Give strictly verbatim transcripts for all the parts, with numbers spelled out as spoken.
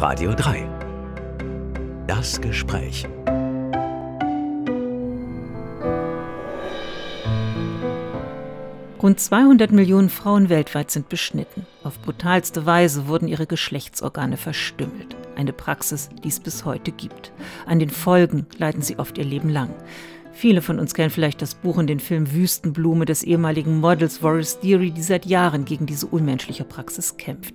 Radio drei. Das Gespräch. Rund zweihundert Millionen Frauen weltweit sind beschnitten. Auf brutalste Weise wurden ihre Geschlechtsorgane verstümmelt. Eine Praxis, die es bis heute gibt. An den Folgen leiden sie oft ihr Leben lang. Viele von uns kennen vielleicht das Buch und den Film Wüstenblume des ehemaligen Models Wallace Deary, die seit Jahren gegen diese unmenschliche Praxis kämpft.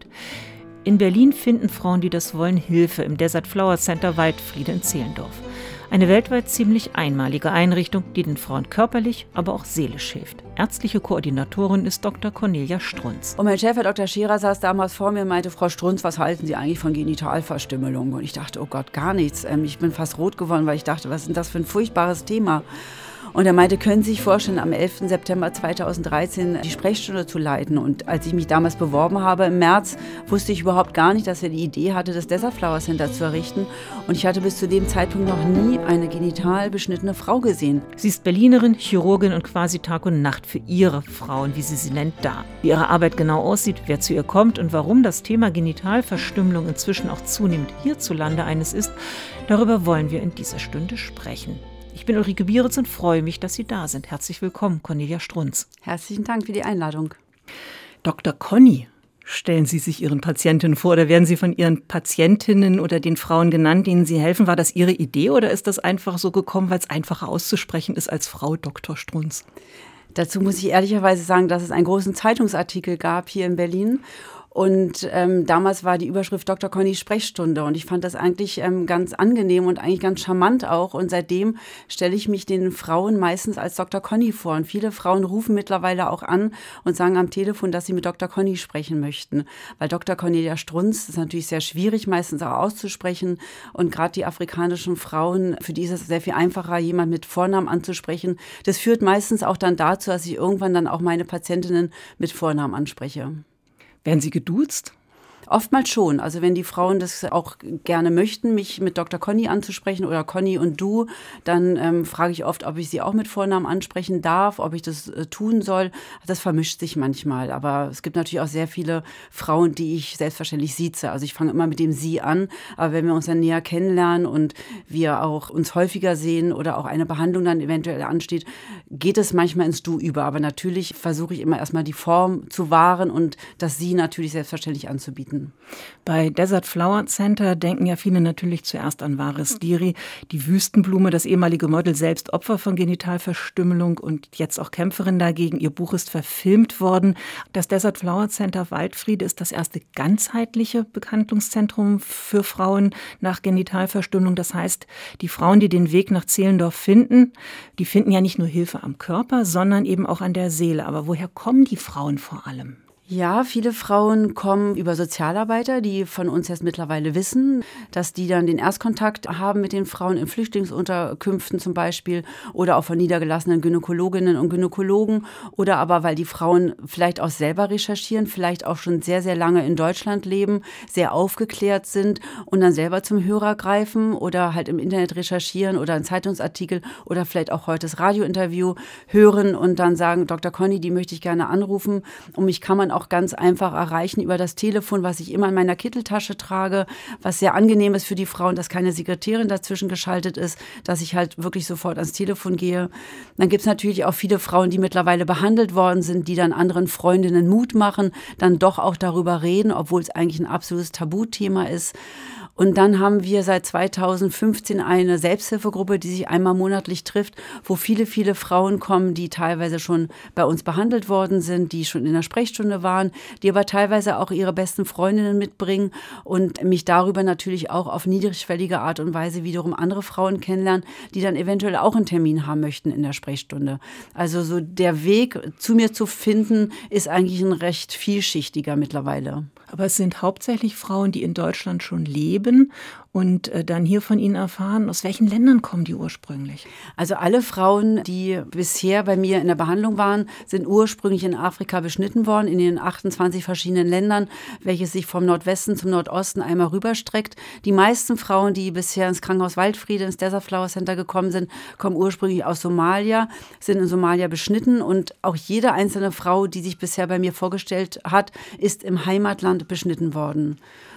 In Berlin finden Frauen, die das wollen, Hilfe im Desert Flower Center Waldfriede in Zehlendorf. Eine weltweit ziemlich einmalige Einrichtung, die den Frauen körperlich, aber auch seelisch hilft. Ärztliche Koordinatorin ist Doktor Cornelia Strunz. Und mein Chef, Herr Doktor Scherer, saß damals vor mir und meinte, Frau Strunz, was halten Sie eigentlich von Genitalverstümmelung? Und ich dachte, oh Gott, gar nichts. Ich bin fast rot geworden, weil ich dachte, was ist denn das für ein furchtbares Thema? Und er meinte, können Sie sich vorstellen, am elften September zweitausenddreizehn die Sprechstunde zu leiten? Und als ich mich damals beworben habe im März, wusste ich überhaupt gar nicht, dass er die Idee hatte, das Desert Flower Center zu errichten. Und ich hatte bis zu dem Zeitpunkt noch nie eine genital beschnittene Frau gesehen. Sie ist Berlinerin, Chirurgin und quasi Tag und Nacht für ihre Frauen, wie sie sie nennt, da. Wie ihre Arbeit genau aussieht, wer zu ihr kommt und warum das Thema Genitalverstümmelung inzwischen auch zunehmend hierzulande eines ist, darüber wollen wir in dieser Stunde sprechen. Ich bin Ulrike Bieritz und freue mich, dass Sie da sind. Herzlich willkommen, Cornelia Strunz. Herzlichen Dank für die Einladung. Doktor Conny, stellen Sie sich Ihren Patientinnen vor oder werden Sie von Ihren Patientinnen oder den Frauen genannt, denen Sie helfen? War das Ihre Idee oder ist das einfach so gekommen, weil es einfacher auszusprechen ist als Frau Doktor Strunz? Dazu muss ich ehrlicherweise sagen, dass es einen großen Zeitungsartikel gab hier in Berlin. Und ähm, damals war die Überschrift Doktor Conny Sprechstunde und ich fand das eigentlich ähm, ganz angenehm und eigentlich ganz charmant auch. Und seitdem stelle ich mich den Frauen meistens als Doktor Conny vor. Und viele Frauen rufen mittlerweile auch an und sagen am Telefon, dass sie mit Doktor Conny sprechen möchten. Weil Doktor Cornelia Strunz ist natürlich sehr schwierig, meistens auch auszusprechen. Und gerade die afrikanischen Frauen, für die ist es sehr viel einfacher, jemand mit Vornamen anzusprechen. Das führt meistens auch dann dazu, dass ich irgendwann dann auch meine Patientinnen mit Vornamen anspreche. Werden Sie geduzt? Oftmals schon. Also wenn die Frauen das auch gerne möchten, mich mit Doktor Conny anzusprechen oder Conny und du, dann ähm, frage ich oft, ob ich sie auch mit Vornamen ansprechen darf, ob ich das äh, tun soll. Das vermischt sich manchmal. Aber es gibt natürlich auch sehr viele Frauen, die ich selbstverständlich sieze. Also ich fange immer mit dem Sie an. Aber wenn wir uns dann näher kennenlernen und wir auch uns häufiger sehen oder auch eine Behandlung dann eventuell ansteht, geht es manchmal ins Du über. Aber natürlich versuche ich immer erstmal die Form zu wahren und das Sie natürlich selbstverständlich anzubieten. Bei Desert Flower Center denken ja viele natürlich zuerst an Wallace Deary, die Wüstenblume, das ehemalige Model, selbst Opfer von Genitalverstümmelung und jetzt auch Kämpferin dagegen. Ihr Buch ist verfilmt worden. Das Desert Flower Center Waldfriede ist das erste ganzheitliche Behandlungszentrum für Frauen nach Genitalverstümmelung. Das heißt, die Frauen, die den Weg nach Zehlendorf finden, die finden ja nicht nur Hilfe am Körper, sondern eben auch an der Seele. Aber woher kommen die Frauen vor allem? Ja, viele Frauen kommen über Sozialarbeiter, die von uns jetzt mittlerweile wissen, dass die dann den Erstkontakt haben mit den Frauen in Flüchtlingsunterkünften zum Beispiel oder auch von niedergelassenen Gynäkologinnen und Gynäkologen oder aber, weil die Frauen vielleicht auch selber recherchieren, vielleicht auch schon sehr, sehr lange in Deutschland leben, sehr aufgeklärt sind und dann selber zum Hörer greifen oder halt im Internet recherchieren oder einen Zeitungsartikel oder vielleicht auch heute das Radiointerview hören und dann sagen, Doktor Conny, die möchte ich gerne anrufen und mich kann man auch auch ganz einfach erreichen über das Telefon, was ich immer in meiner Kitteltasche trage, was sehr angenehm ist für die Frauen, dass keine Sekretärin dazwischen geschaltet ist, dass ich halt wirklich sofort ans Telefon gehe. Dann gibt es natürlich auch viele Frauen, die mittlerweile behandelt worden sind, die dann anderen Freundinnen Mut machen, dann doch auch darüber reden, obwohl es eigentlich ein absolutes Tabuthema ist. Und dann haben wir seit zweitausendfünfzehn eine Selbsthilfegruppe, die sich einmal monatlich trifft, wo viele, viele Frauen kommen, die teilweise schon bei uns behandelt worden sind, die schon in der Sprechstunde waren, die aber teilweise auch ihre besten Freundinnen mitbringen und mich darüber natürlich auch auf niedrigschwellige Art und Weise wiederum andere Frauen kennenlernen, die dann eventuell auch einen Termin haben möchten in der Sprechstunde. Also so der Weg zu mir zu finden, ist eigentlich ein recht vielschichtiger mittlerweile. Aber es sind hauptsächlich Frauen, die in Deutschland schon leben und äh, dann hier von Ihnen erfahren. Aus welchen Ländern kommen die ursprünglich? Also alle Frauen, die bisher bei mir in der Behandlung waren, sind ursprünglich in Afrika beschnitten worden, in den achtundzwanzig verschiedenen Ländern, welches sich vom Nordwesten zum Nordosten einmal rüberstreckt. Die meisten Frauen, die bisher ins Krankenhaus Waldfriede, ins Desert Flower Center gekommen sind, kommen ursprünglich aus Somalia, sind in Somalia beschnitten und auch jede einzelne Frau, die sich bisher bei mir vorgestellt hat, ist im Heimatland beschnitten worden.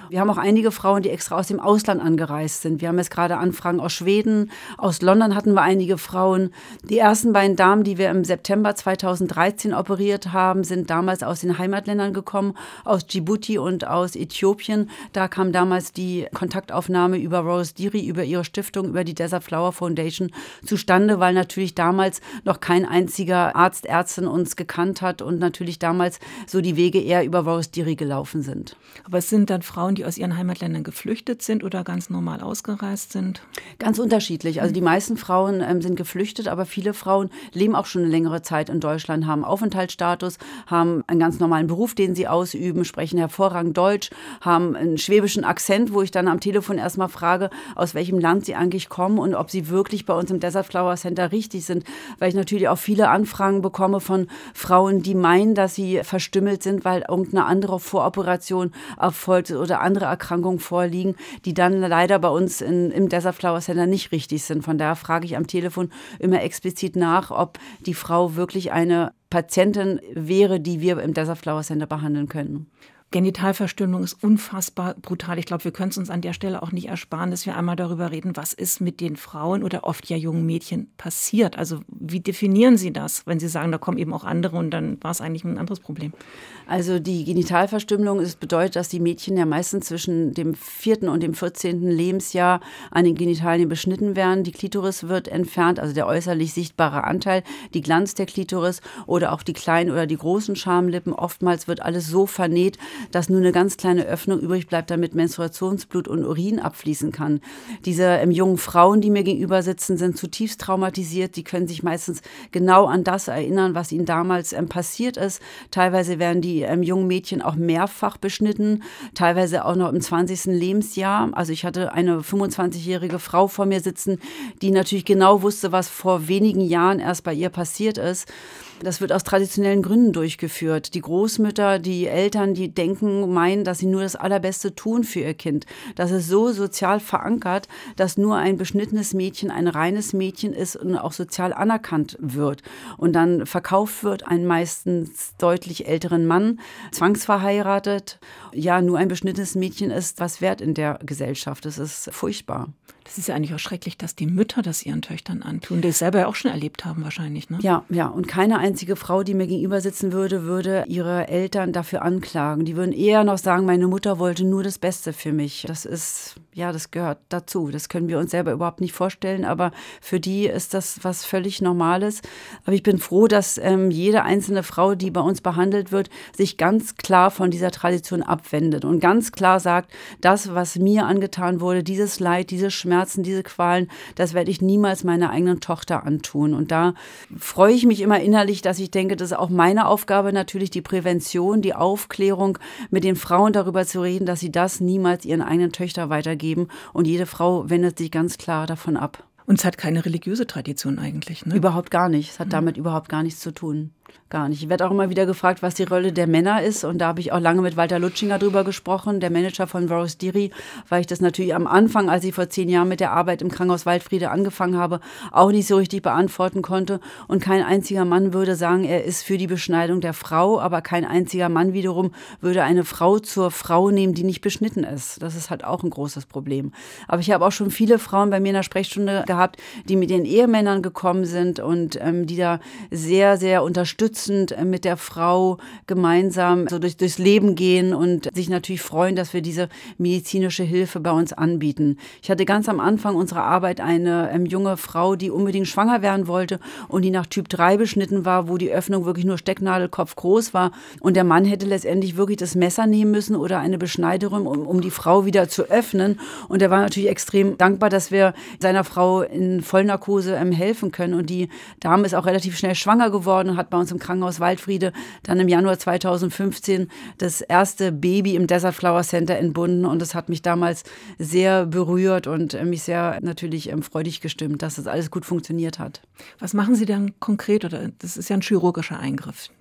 Wir haben auch einige Frauen, die extra aus dem Ausland angereist sind. Wir haben jetzt gerade Anfragen aus Schweden, aus London hatten wir einige Frauen. Die ersten beiden Damen, die wir im September zweitausenddreizehn operiert haben, sind damals aus den Heimatländern gekommen, aus Djibouti und aus Äthiopien. Da kam damals die Kontaktaufnahme über Rose Deary, über ihre Stiftung, über die Desert Flower Foundation zustande, weil natürlich damals noch kein einziger Arzt, Ärztin uns gekannt hat und natürlich damals so die Wege eher über Rose Deary gelaufen sind. Aber es sind dann Frauen, die aus ihren Heimatländern geflüchtet sind oder ganz normal ausgereist sind? Ganz unterschiedlich. Also die meisten Frauen ähm, sind geflüchtet, aber viele Frauen leben auch schon eine längere Zeit in Deutschland, haben Aufenthaltsstatus, haben einen ganz normalen Beruf, den sie ausüben, sprechen hervorragend Deutsch, haben einen schwäbischen Akzent, wo ich dann am Telefon erstmal frage, aus welchem Land sie eigentlich kommen und ob sie wirklich bei uns im Desert Flower Center richtig sind, weil ich natürlich auch viele Anfragen bekomme von Frauen, die meinen, dass sie verstümmelt sind, weil irgendeine andere Voroperation erfolgt oder andere Erkrankungen vorliegen, die dann leider bei uns in, im Desert Flower Center nicht richtig sind. Von daher frage ich am Telefon immer explizit nach, ob die Frau wirklich eine Patientin wäre, die wir im Desert Flower Center behandeln können. Genitalverstümmelung ist unfassbar brutal. Ich glaube, wir können es uns an der Stelle auch nicht ersparen, dass wir einmal darüber reden, was ist mit den Frauen oder oft ja jungen Mädchen passiert. Also wie definieren Sie das, wenn Sie sagen, da kommen eben auch andere und dann war es eigentlich ein anderes Problem? Also die Genitalverstümmelung ist, bedeutet, dass die Mädchen ja meistens zwischen dem vierten und dem vierzehnten Lebensjahr an den Genitalien beschnitten werden. Die Klitoris wird entfernt, also der äußerlich sichtbare Anteil, die Glanz der Klitoris oder auch die kleinen oder die großen Schamlippen. Oftmals wird alles so vernäht, dass nur eine ganz kleine Öffnung übrig bleibt, damit Menstruationsblut und Urin abfließen kann. Diese ähm, jungen Frauen, die mir gegenüber sitzen, sind zutiefst traumatisiert. Die können sich meistens genau an das erinnern, was ihnen damals ähm, passiert ist. Teilweise werden die ähm, jungen Mädchen auch mehrfach beschnitten, teilweise auch noch im zwanzigsten Lebensjahr. Also ich hatte eine fünfundzwanzigjährige Frau vor mir sitzen, die natürlich genau wusste, was vor wenigen Jahren erst bei ihr passiert ist. Das wird aus traditionellen Gründen durchgeführt. Die Großmütter, die Eltern, die denken, meinen, dass sie nur das Allerbeste tun für ihr Kind. Das ist so sozial verankert, dass nur ein beschnittenes Mädchen ein reines Mädchen ist und auch sozial anerkannt wird. Und dann verkauft wird ein meistens deutlich älteren Mann, zwangsverheiratet. Ja, nur ein beschnittenes Mädchen ist was wert in der Gesellschaft. Das ist furchtbar. Das ist ja eigentlich auch schrecklich, dass die Mütter das ihren Töchtern antun, die es selber ja auch schon erlebt haben wahrscheinlich, ne? Ja, ja. Und keine einzige Frau, die mir gegenüber sitzen würde, würde ihre Eltern dafür anklagen. Die würden eher noch sagen, meine Mutter wollte nur das Beste für mich. Das ist, ja, das gehört dazu. Das können wir uns selber überhaupt nicht vorstellen, aber für die ist das was völlig Normales. Aber ich bin froh, dass ähm, jede einzelne Frau, die bei uns behandelt wird, sich ganz klar von dieser Tradition abwendet und ganz klar sagt, das, was mir angetan wurde, dieses Leid, diese Schmerzen, diese Qualen, das werde ich niemals meiner eigenen Tochter antun. Und da freue ich mich immer innerlich, dass ich denke, das ist auch meine Aufgabe natürlich, die Prävention, die Aufklärung, mit den Frauen darüber zu reden, dass sie das niemals ihren eigenen Töchtern weitergeben. Und jede Frau wendet sich ganz klar davon ab. Und es hat keine religiöse Tradition eigentlich, ne? Überhaupt gar nicht. Es hat damit mhm. überhaupt gar nichts zu tun. Gar nicht. Ich werde auch immer wieder gefragt, was die Rolle der Männer ist. Und da habe ich auch lange mit Walter Lutschinger drüber gesprochen, der Manager von Rose Deary, weil ich das natürlich am Anfang, als ich vor zehn Jahren mit der Arbeit im Krankenhaus Waldfriede angefangen habe, auch nicht so richtig beantworten konnte. Und kein einziger Mann würde sagen, er ist für die Beschneidung der Frau, aber kein einziger Mann wiederum würde eine Frau zur Frau nehmen, die nicht beschnitten ist. Das ist halt auch ein großes Problem. Aber ich habe auch schon viele Frauen bei mir in der Sprechstunde gehabt, die mit ihren Ehemännern gekommen sind und ähm, die da sehr, sehr unterstützend mit der Frau gemeinsam so durch, durchs Leben gehen und sich natürlich freuen, dass wir diese medizinische Hilfe bei uns anbieten. Ich hatte ganz am Anfang unserer Arbeit eine ähm, junge Frau, die unbedingt schwanger werden wollte und die nach Typ drei beschnitten war, wo die Öffnung wirklich nur Stecknadelkopf groß war. Und der Mann hätte letztendlich wirklich das Messer nehmen müssen oder eine Beschneiderin, um, um die Frau wieder zu öffnen. Und er war natürlich extrem dankbar, dass wir seiner Frau in Vollnarkose ähm, helfen können. Und die Dame ist auch relativ schnell schwanger geworden und hat bei uns im Krankenhaus Waldfriede dann im Januar zweitausendfünfzehn das erste Baby im Desert Flower Center entbunden. Und das hat mich damals sehr berührt und äh, mich sehr natürlich ähm, freudig gestimmt, dass das alles gut funktioniert hat. Was machen Sie dann konkret? Oder das ist ja ein chirurgischer Eingriff,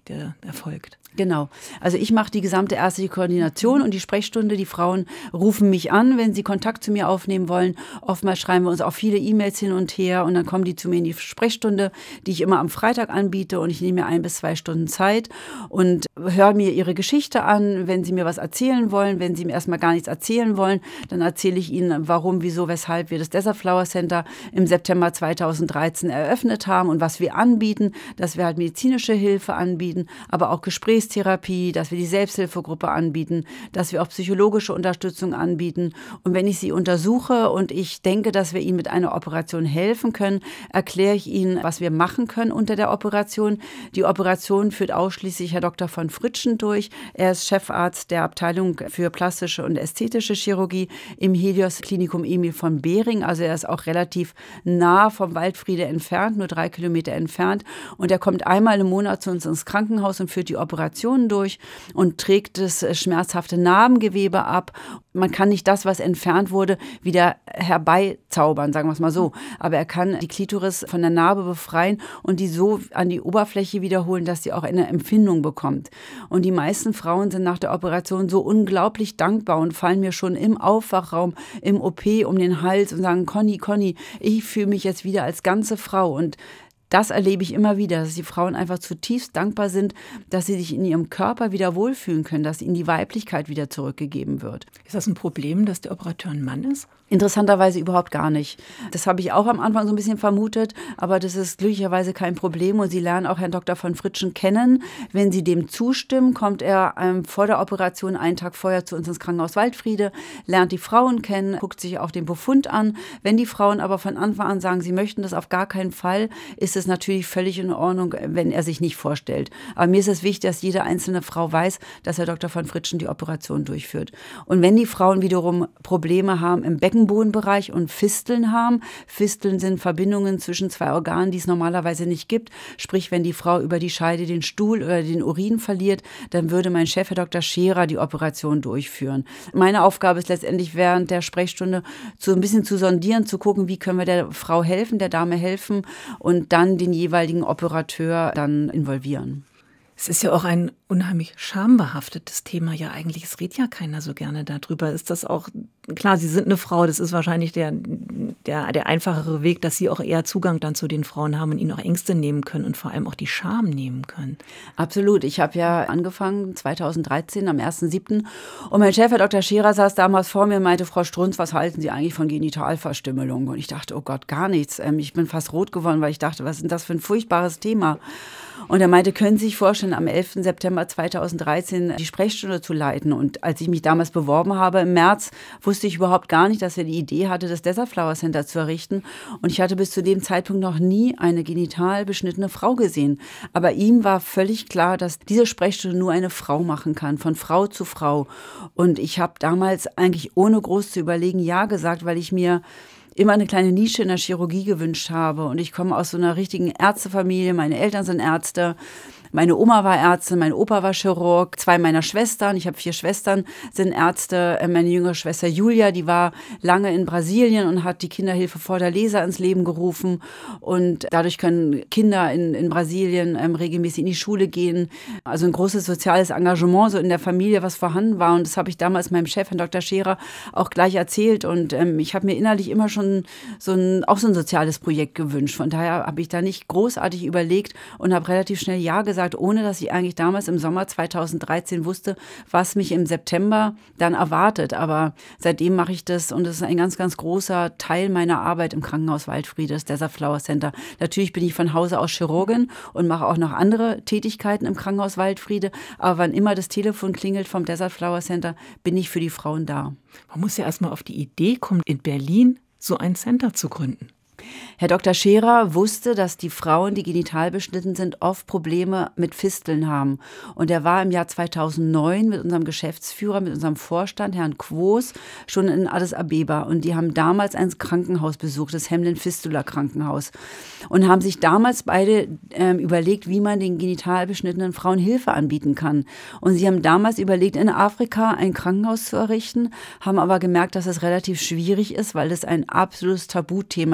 der erfolgt. Genau. Also ich mache die gesamte ärztliche Koordination und die Sprechstunde. Die Frauen rufen mich an, wenn sie Kontakt zu mir aufnehmen wollen. Oftmals schreiben wir uns auch viele E-Mails hin und her und dann kommen die zu mir in die Sprechstunde, die ich immer am Freitag anbiete, und ich nehme mir ein bis zwei Stunden Zeit und höre mir ihre Geschichte an. Wenn sie mir was erzählen wollen, wenn sie mir erstmal gar nichts erzählen wollen, dann erzähle ich ihnen, warum, wieso, weshalb wir das Desert Flower Center im September zweitausenddreizehn eröffnet haben und was wir anbieten, dass wir halt medizinische Hilfe anbieten, aber auch Gesprächstherapie, dass wir die Selbsthilfegruppe anbieten, dass wir auch psychologische Unterstützung anbieten. Und wenn ich sie untersuche und ich denke, dass wir ihnen mit einer Operation helfen können, erkläre ich ihnen, was wir machen können unter der Operation. Die Operation führt ausschließlich Herr Doktor von Fritschen durch. Er ist Chefarzt der Abteilung für plastische und ästhetische Chirurgie im Helios Klinikum Emil von Behring. Also er ist auch relativ nah vom Waldfriede entfernt, nur drei Kilometer entfernt. Und er kommt einmal im Monat zu uns ins Krankenhaus und führt die Operationen durch und trägt das schmerzhafte Narbengewebe ab. Man kann nicht das, was entfernt wurde, wieder herbeizaubern, sagen wir es mal so. Aber er kann die Klitoris von der Narbe befreien und die so an die Oberfläche wiederholen, dass sie auch eine Empfindung bekommt. Und die meisten Frauen sind nach der Operation so unglaublich dankbar und fallen mir schon im Aufwachraum, im O P um den Hals und sagen, Conny, Conny, ich fühle mich jetzt wieder als ganze Frau. Und das erlebe ich immer wieder, dass die Frauen einfach zutiefst dankbar sind, dass sie sich in ihrem Körper wieder wohlfühlen können, dass ihnen die Weiblichkeit wieder zurückgegeben wird. Ist das ein Problem, dass der Operateur ein Mann ist? Interessanterweise überhaupt gar nicht. Das habe ich auch am Anfang so ein bisschen vermutet, aber das ist glücklicherweise kein Problem und Sie lernen auch Herrn Doktor von Fritschen kennen. Wenn Sie dem zustimmen, kommt er ähm, vor der Operation einen Tag vorher zu uns ins Krankenhaus Waldfriede, lernt die Frauen kennen, guckt sich auch den Befund an. Wenn die Frauen aber von Anfang an sagen, sie möchten das auf gar keinen Fall, ist es natürlich völlig in Ordnung, wenn er sich nicht vorstellt. Aber mir ist es wichtig, dass jede einzelne Frau weiß, dass Herr Doktor von Fritschen die Operation durchführt. Und wenn die Frauen wiederum Probleme haben im Becken, Beckenbodenbereich und Fisteln haben. Fisteln sind Verbindungen zwischen zwei Organen, die es normalerweise nicht gibt. Sprich, wenn die Frau über die Scheide den Stuhl oder den Urin verliert, dann würde mein Chef, Herr Doktor Scherer, die Operation durchführen. Meine Aufgabe ist letztendlich während der Sprechstunde so ein bisschen zu sondieren, zu gucken, wie können wir der Frau helfen, der Dame helfen und dann den jeweiligen Operateur dann involvieren. Es ist ja auch ein unheimlich schambehaftetes Thema. Ja, eigentlich, es redet ja keiner so gerne darüber. Ist das auch, klar, Sie sind eine Frau, das ist wahrscheinlich der, der, der einfachere Weg, dass Sie auch eher Zugang dann zu den Frauen haben und ihnen auch Ängste nehmen können und vor allem auch die Scham nehmen können. Absolut. Ich habe ja angefangen zweitausenddreizehn am ersten siebten und mein Chef, Herr Doktor Scherer, saß damals vor mir und meinte, Frau Strunz, was halten Sie eigentlich von Genitalverstümmelung? Und ich dachte, oh Gott, gar nichts. Ich bin fast rot geworden, weil ich dachte, was ist denn das für ein furchtbares Thema? Und er meinte, können Sie sich vorstellen, am elften September zweitausenddreizehn die Sprechstunde zu leiten? Und als ich mich damals beworben habe im März, wusste ich überhaupt gar nicht, dass er die Idee hatte, das Desert Flower Center zu errichten. Und ich hatte bis zu dem Zeitpunkt noch nie eine genital beschnittene Frau gesehen. Aber ihm war völlig klar, dass diese Sprechstunde nur eine Frau machen kann, von Frau zu Frau. Und ich habe damals eigentlich ohne groß zu überlegen Ja gesagt, weil ich mir immer eine kleine Nische in der Chirurgie gewünscht habe. Und ich komme aus so einer richtigen Ärztefamilie. Meine Eltern sind Ärzte. Meine Oma war Ärztin, mein Opa war Chirurg, zwei meiner Schwestern, ich habe vier Schwestern, sind Ärzte. Meine jüngere Schwester Julia, die war lange in Brasilien und hat die Kinderhilfe Vorderleser ins Leben gerufen. Und dadurch können Kinder in, in Brasilien ähm, regelmäßig in die Schule gehen. Also ein großes soziales Engagement so in der Familie, was vorhanden war. Und das habe ich damals meinem Chef, Herrn Doktor Scherer, auch gleich erzählt. Und ähm, ich habe mir innerlich immer schon so ein, auch so ein soziales Projekt gewünscht. Von daher habe ich da nicht großartig überlegt und habe relativ schnell Ja gesagt, ohne dass ich eigentlich damals im Sommer zweitausenddreizehn wusste, was mich im September dann erwartet. Aber seitdem mache ich das und das ist ein ganz, ganz großer Teil meiner Arbeit im Krankenhaus Waldfriede, das Desert Flower Center. Natürlich bin ich von Hause aus Chirurgin und mache auch noch andere Tätigkeiten im Krankenhaus Waldfriede. Aber wann immer das Telefon klingelt vom Desert Flower Center, bin ich für die Frauen da. Man muss ja erstmal auf die Idee kommen, in Berlin so ein Center zu gründen. Herr Doktor Scherer wusste, dass die Frauen, die genital beschnitten sind, oft Probleme mit Fisteln haben. Und er war im Jahr zweitausendneun mit unserem Geschäftsführer, mit unserem Vorstand, Herrn Quos, schon in Addis Abeba. Und die haben damals ein Krankenhaus besucht, das Hemlin Fistula Krankenhaus. Und haben sich damals beide äh, überlegt, wie man den genital beschnittenen Frauen Hilfe anbieten kann. Und sie haben damals überlegt, in Afrika ein Krankenhaus zu errichten, haben aber gemerkt, dass es relativ schwierig ist, weil es ein absolutes Tabuthema ist, F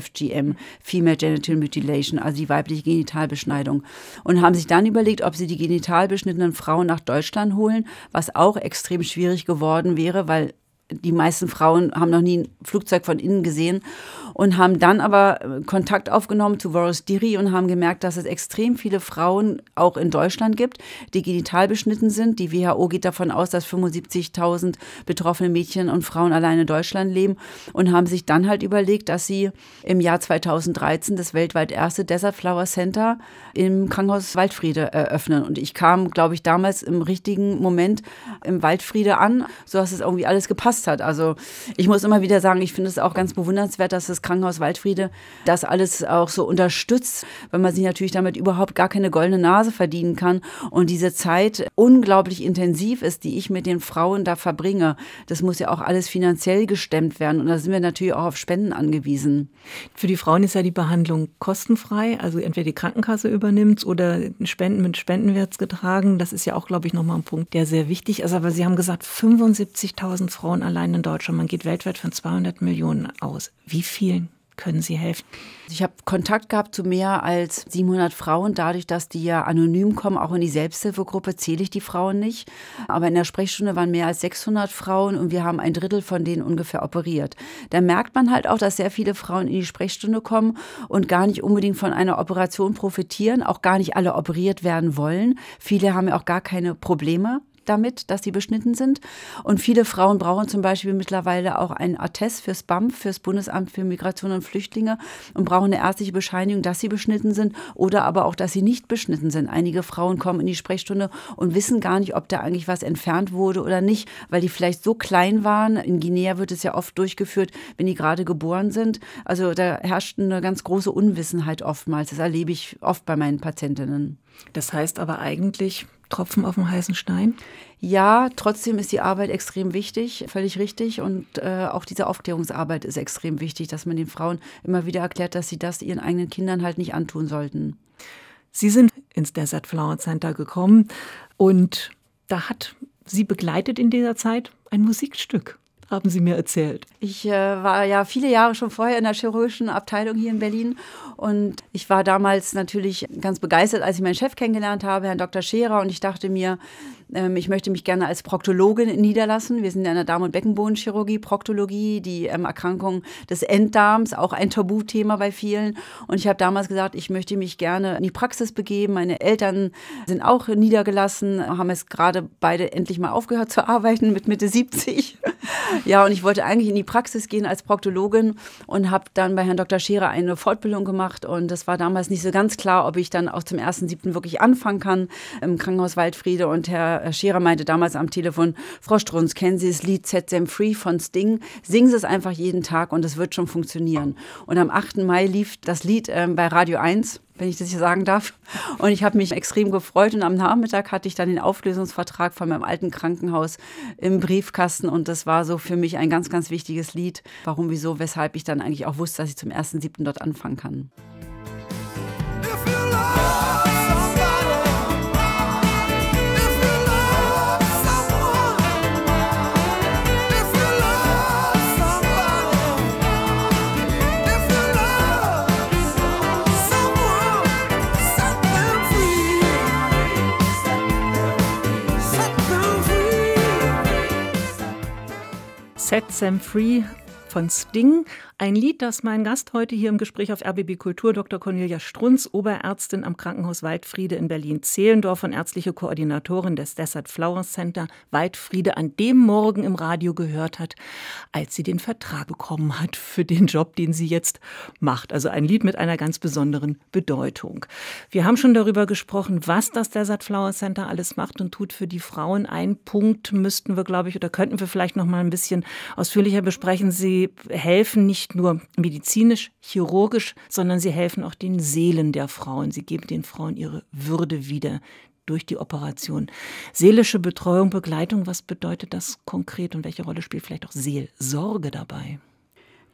F G M, Female Genital Mutilation, also die weibliche Genitalbeschneidung. Und haben sich dann überlegt, ob sie die genital beschnittenen Frauen nach Deutschland holen, was auch extrem schwierig geworden wäre, weil die meisten Frauen haben noch nie ein Flugzeug von innen gesehen und haben dann aber Kontakt aufgenommen zu Voros Diri und haben gemerkt, dass es extrem viele Frauen auch in Deutschland gibt, die genital beschnitten sind. Die W H O geht davon aus, dass fünfundsiebzigtausend betroffene Mädchen und Frauen allein in Deutschland leben und haben sich dann halt überlegt, dass sie im Jahr zweitausenddreizehn das weltweit erste Desert Flower Center im Krankenhaus Waldfriede eröffnen. Und ich kam, glaube ich, damals im richtigen Moment im Waldfriede an, sodass es irgendwie alles gepasst hat. Also ich muss immer wieder sagen, ich finde es auch ganz bewundernswert, dass das Krankenhaus Waldfriede das alles auch so unterstützt, weil man sich natürlich damit überhaupt gar keine goldene Nase verdienen kann und diese Zeit unglaublich intensiv ist, die ich mit den Frauen da verbringe. Das muss ja auch alles finanziell gestemmt werden und da sind wir natürlich auch auf Spenden angewiesen. Für die Frauen ist ja die Behandlung kostenfrei, also entweder die Krankenkasse übernimmt oder Spenden mit Spenden wird es getragen. Das ist ja auch, glaube ich, nochmal ein Punkt, der sehr wichtig ist. Aber Sie haben gesagt, fünfundsiebzigtausend Frauen allein in Deutschland. Man geht weltweit von zweihundert Millionen aus. Wie vielen können Sie helfen? Ich habe Kontakt gehabt zu mehr als siebenhundert Frauen. Dadurch, dass die ja anonym kommen, auch in die Selbsthilfegruppe, zähle ich die Frauen nicht. Aber in der Sprechstunde waren mehr als sechshundert Frauen und wir haben ein Drittel von denen ungefähr operiert. Da merkt man halt auch, dass sehr viele Frauen in die Sprechstunde kommen und gar nicht unbedingt von einer Operation profitieren, auch gar nicht alle operiert werden wollen. Viele haben ja auch gar keine Probleme damit, dass sie beschnitten sind. Und viele Frauen brauchen zum Beispiel mittlerweile auch einen Attest fürs B A M F, fürs Bundesamt für Migration und Flüchtlinge und brauchen eine ärztliche Bescheinigung, dass sie beschnitten sind oder aber auch, dass sie nicht beschnitten sind. Einige Frauen kommen in die Sprechstunde und wissen gar nicht, ob da eigentlich was entfernt wurde oder nicht, weil die vielleicht so klein waren. In Guinea wird es ja oft durchgeführt, wenn die gerade geboren sind. Also da herrscht eine ganz große Unwissenheit oftmals. Das erlebe ich oft bei meinen Patientinnen. Das heißt aber eigentlich Tropfen auf dem heißen Stein? Ja, trotzdem ist die Arbeit extrem wichtig, völlig richtig. Und äh, auch diese Aufklärungsarbeit ist extrem wichtig, dass man den Frauen immer wieder erklärt, dass sie das ihren eigenen Kindern halt nicht antun sollten. Sie sind ins Desert Flower Center gekommen und da hat Sie begleitet in dieser Zeit ein Musikstück, haben Sie mir erzählt. Ich äh, war ja viele Jahre schon vorher in der chirurgischen Abteilung hier in Berlin und ich war damals natürlich ganz begeistert, als ich meinen Chef kennengelernt habe, Herrn Doktor Scherer, und ich dachte mir, ähm, ich möchte mich gerne als Proktologin niederlassen. Wir sind ja in der Darm- und Beckenbodenchirurgie, Proktologie, die ähm, Erkrankung des Enddarms, auch ein Tabuthema bei vielen. Und ich habe damals gesagt, ich möchte mich gerne in die Praxis begeben. Meine Eltern sind auch niedergelassen, haben jetzt gerade beide endlich mal aufgehört zu arbeiten mit Mitte siebzig. Ja, und ich wollte eigentlich in die Praxis gehen als Proktologin und habe dann bei Herrn Doktor Scherer eine Fortbildung gemacht. Und das war damals nicht so ganz klar, ob ich dann auch zum ersten siebten wirklich anfangen kann im Krankenhaus Waldfriede. Und Herr Scherer meinte damals am Telefon, Frau Strunz, kennen Sie das Lied Set Them Free von Sting? Singen Sie es einfach jeden Tag und es wird schon funktionieren. Und am achten Mai lief das Lied äh, bei Radio eins. Wenn ich das hier sagen darf. Und ich habe mich extrem gefreut. Und am Nachmittag hatte ich dann den Auflösungsvertrag von meinem alten Krankenhaus im Briefkasten. Und das war so für mich ein ganz, ganz wichtiges Lied. Warum, wieso, weshalb ich dann eigentlich auch wusste, dass ich zum ersten siebten dort anfangen kann. Set Them Free von Sting. Ein Lied, das mein Gast heute hier im Gespräch auf R B B Kultur, Doktor Cornelia Strunz, Oberärztin am Krankenhaus Waldfriede in Berlin-Zehlendorf und ärztliche Koordinatorin des Desert Flower Center Waldfriede, an dem Morgen im Radio gehört hat, als sie den Vertrag bekommen hat für den Job, den sie jetzt macht. Also ein Lied mit einer ganz besonderen Bedeutung. Wir haben schon darüber gesprochen, was das Desert Flower Center alles macht und tut für die Frauen. Ein Punkt müssten wir, glaube ich, oder könnten wir vielleicht noch mal ein bisschen ausführlicher besprechen. Sie helfen nicht nur medizinisch, chirurgisch, sondern sie helfen auch den Seelen der Frauen. Sie geben den Frauen ihre Würde wieder durch die Operation. Seelische Betreuung, Begleitung, was bedeutet das konkret und welche Rolle spielt vielleicht auch Seelsorge dabei?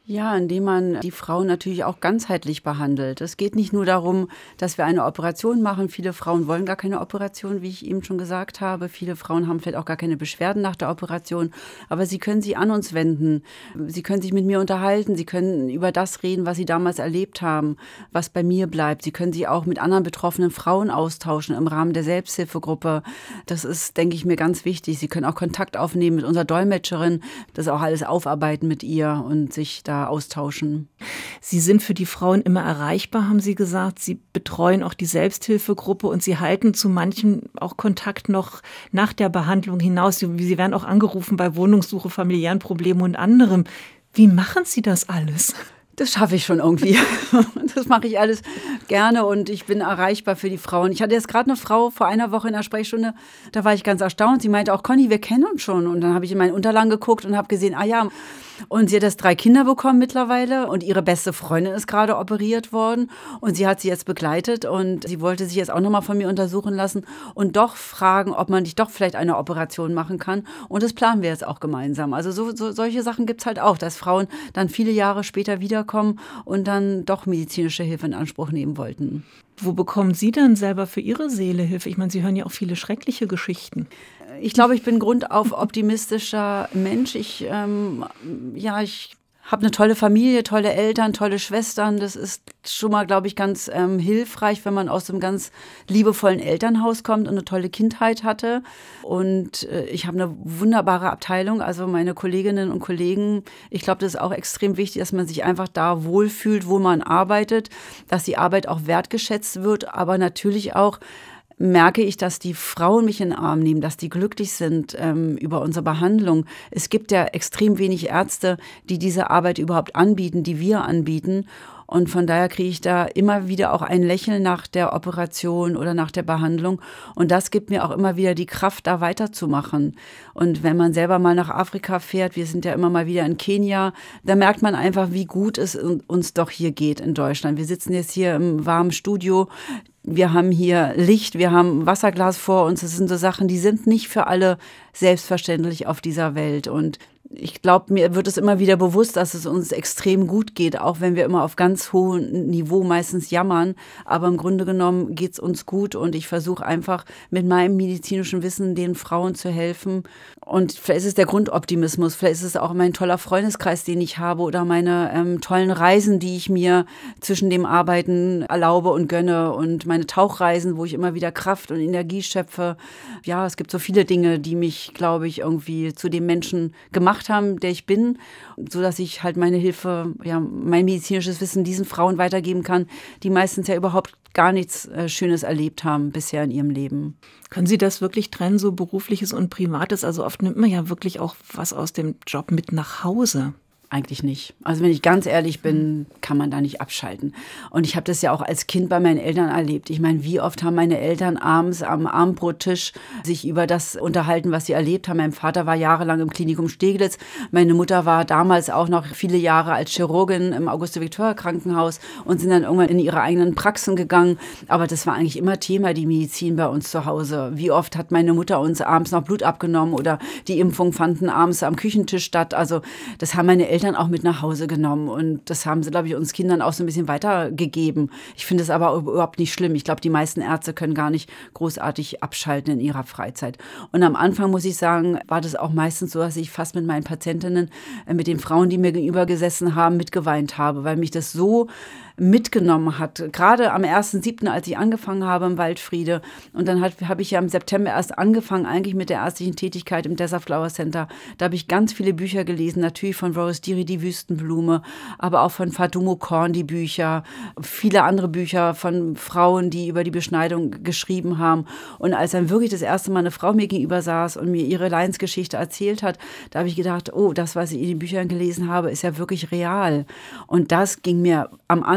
Ja, indem man die Frauen natürlich auch ganzheitlich behandelt. Es geht nicht nur darum, dass wir eine Operation machen. Viele Frauen wollen gar keine Operation, wie ich eben schon gesagt habe. Viele Frauen haben vielleicht auch gar keine Beschwerden nach der Operation. Aber sie können sich an uns wenden. Sie können sich mit mir unterhalten. Sie können über das reden, was sie damals erlebt haben, was bei mir bleibt. Sie können sich auch mit anderen betroffenen Frauen austauschen im Rahmen der Selbsthilfegruppe. Das ist, denke ich mir, ganz wichtig. Sie können auch Kontakt aufnehmen mit unserer Dolmetscherin, das auch alles aufarbeiten mit ihr und sich da austauschen. Sie sind für die Frauen immer erreichbar, haben Sie gesagt. Sie betreuen auch die Selbsthilfegruppe und Sie halten zu manchen auch Kontakt noch nach der Behandlung hinaus. Sie werden auch angerufen bei Wohnungssuche, familiären Problemen und anderem. Wie machen Sie das alles? Das schaffe ich schon irgendwie. Das mache ich alles gerne und ich bin erreichbar für die Frauen. Ich hatte jetzt gerade eine Frau vor einer Woche in der Sprechstunde, da war ich ganz erstaunt. Sie meinte auch, Conny, wir kennen uns schon. Und dann habe ich in meinen Unterlagen geguckt und habe gesehen, ah ja, und sie hat jetzt drei Kinder bekommen mittlerweile und ihre beste Freundin ist gerade operiert worden und sie hat sie jetzt begleitet und sie wollte sich jetzt auch nochmal von mir untersuchen lassen und doch fragen, ob man nicht doch vielleicht eine Operation machen kann und das planen wir jetzt auch gemeinsam. Also so, so, solche Sachen gibt es halt auch, dass Frauen dann viele Jahre später wiederkommen und dann doch medizinische Hilfe in Anspruch nehmen wollten. Wo bekommen Sie dann selber für Ihre Seele Hilfe? Ich meine, Sie hören ja auch viele schreckliche Geschichten. Ich glaube, ich bin grundauf optimistischer Mensch. Ich, ähm, ja, ich habe eine tolle Familie, tolle Eltern, tolle Schwestern. Das ist schon mal, glaube ich, ganz ähm, hilfreich, wenn man aus einem ganz liebevollen Elternhaus kommt und eine tolle Kindheit hatte. Und äh, ich habe eine wunderbare Abteilung, also meine Kolleginnen und Kollegen. Ich glaube, das ist auch extrem wichtig, dass man sich einfach da wohlfühlt, wo man arbeitet, dass die Arbeit auch wertgeschätzt wird, aber natürlich auch merke ich, dass die Frauen mich in den Arm nehmen, dass die glücklich sind ähm, über unsere Behandlung. Es gibt ja extrem wenig Ärzte, die diese Arbeit überhaupt anbieten, die wir anbieten. Und von daher kriege ich da immer wieder auch ein Lächeln nach der Operation oder nach der Behandlung. Und das gibt mir auch immer wieder die Kraft, da weiterzumachen. Und wenn man selber mal nach Afrika fährt, wir sind ja immer mal wieder in Kenia, da merkt man einfach, wie gut es uns doch hier geht in Deutschland. Wir sitzen jetzt hier im warmen Studio. Wir haben hier Licht, wir haben Wasserglas vor uns. Das sind so Sachen, die sind nicht für alle selbstverständlich auf dieser Welt. Und ich glaube, mir wird es immer wieder bewusst, dass es uns extrem gut geht, auch wenn wir immer auf ganz hohem Niveau meistens jammern. Aber im Grunde genommen geht es uns gut und ich versuche einfach mit meinem medizinischen Wissen den Frauen zu helfen. Und vielleicht ist es der Grundoptimismus, vielleicht ist es auch mein toller Freundeskreis, den ich habe oder meine ähm, tollen Reisen, die ich mir zwischen dem Arbeiten erlaube und gönne und meine Tauchreisen, wo ich immer wieder Kraft und Energie schöpfe. Ja, es gibt so viele Dinge, die mich, glaube ich, irgendwie zu dem Menschen gemacht haben, der ich bin, so dass ich halt meine Hilfe, ja, mein medizinisches Wissen diesen Frauen weitergeben kann, die meistens ja überhaupt gar nichts äh, Schönes erlebt haben bisher in ihrem Leben. Können Sie das wirklich trennen, so Berufliches und Privates? Also oft nimmt man ja wirklich auch was aus dem Job mit nach Hause. Eigentlich nicht. Also wenn ich ganz ehrlich bin, kann man da nicht abschalten. Und ich habe das ja auch als Kind bei meinen Eltern erlebt. Ich meine, wie oft haben meine Eltern abends am Abendbrottisch sich über das unterhalten, was sie erlebt haben. Mein Vater war jahrelang im Klinikum Steglitz. Meine Mutter war damals auch noch viele Jahre als Chirurgin im Auguste-Victoria-Krankenhaus und sind dann irgendwann in ihre eigenen Praxen gegangen. Aber das war eigentlich immer Thema, die Medizin bei uns zu Hause. Wie oft hat meine Mutter uns abends noch Blut abgenommen oder die Impfungen fanden abends am Küchentisch statt. Also das haben meine Eltern Eltern auch mit nach Hause genommen und das haben sie, glaube ich, uns Kindern auch so ein bisschen weitergegeben. Ich finde es aber überhaupt nicht schlimm. Ich glaube, die meisten Ärzte können gar nicht großartig abschalten in ihrer Freizeit. Und am Anfang, muss ich sagen, war das auch meistens so, dass ich fast mit meinen Patientinnen, mit den Frauen, die mir gegenüber gesessen haben, mitgeweint habe, weil mich das so mitgenommen hat. Gerade am ersten siebten, als ich angefangen habe im Waldfriede. Und dann habe ich ja im September erst angefangen, eigentlich mit der ärztlichen Tätigkeit im Desert Flower Center. Da habe ich ganz viele Bücher gelesen, natürlich von Boris Diri, die Wüstenblume, aber auch von Fadumo Korn, die Bücher, viele andere Bücher von Frauen, die über die Beschneidung geschrieben haben. Und als dann wirklich das erste Mal eine Frau mir gegenüber saß und mir ihre Leidensgeschichte erzählt hat, da habe ich gedacht, oh, das, was ich in den Büchern gelesen habe, ist ja wirklich real. Und das ging mir am Anfang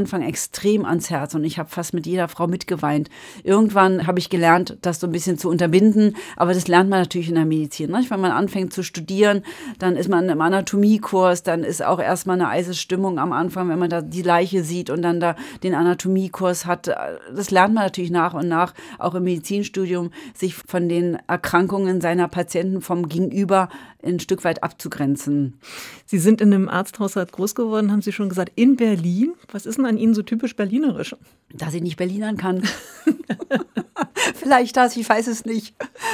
Anfang extrem ans Herz und ich habe fast mit jeder Frau mitgeweint. Irgendwann habe ich gelernt, das so ein bisschen zu unterbinden, aber das lernt man natürlich in der Medizin. Ne? Wenn man anfängt zu studieren, dann ist man im Anatomiekurs, dann ist auch erstmal eine heiße Stimmung am Anfang, wenn man da die Leiche sieht und dann da den Anatomie-Kurs hat. Das lernt man natürlich nach und nach, auch im Medizinstudium, sich von den Erkrankungen seiner Patienten vom Gegenüber ein Stück weit abzugrenzen. Sie sind in einem Arzthaushalt groß geworden, haben Sie schon gesagt, in Berlin. Was ist denn an Ihnen so typisch berlinerisch? Dass ich nicht Berlinern kann. Vielleicht das, ich weiß es nicht.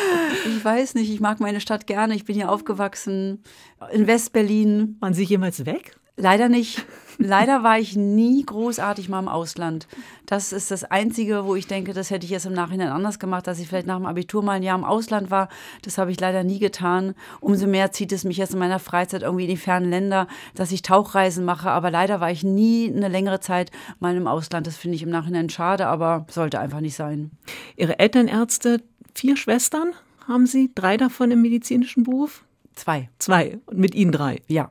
Ich weiß nicht, ich mag meine Stadt gerne. Ich bin hier aufgewachsen, in Westberlin. Waren Sie jemals weg? Leider nicht. Leider war ich nie großartig mal im Ausland. Das ist das Einzige, wo ich denke, das hätte ich jetzt im Nachhinein anders gemacht, dass ich vielleicht nach dem Abitur mal ein Jahr im Ausland war. Das habe ich leider nie getan. Umso mehr zieht es mich jetzt in meiner Freizeit irgendwie in die fernen Länder, dass ich Tauchreisen mache. Aber leider war ich nie eine längere Zeit mal im Ausland. Das finde ich im Nachhinein schade, aber sollte einfach nicht sein. Ihre Elternärzte, vier Schwestern haben Sie, drei davon im medizinischen Beruf? Zwei. Zwei, und mit Ihnen drei? Ja.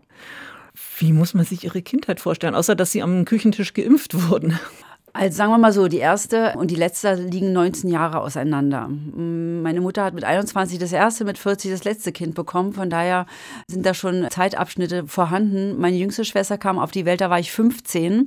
Wie muss man sich Ihre Kindheit vorstellen, außer dass Sie am Küchentisch geimpft wurden? Also sagen wir mal so, die erste und die letzte liegen neunzehn Jahre auseinander. Meine Mutter hat mit einundzwanzig das erste, mit vierzig das letzte Kind bekommen. Von daher sind da schon Zeitabschnitte vorhanden. Meine jüngste Schwester kam auf die Welt, da war ich fünfzehn.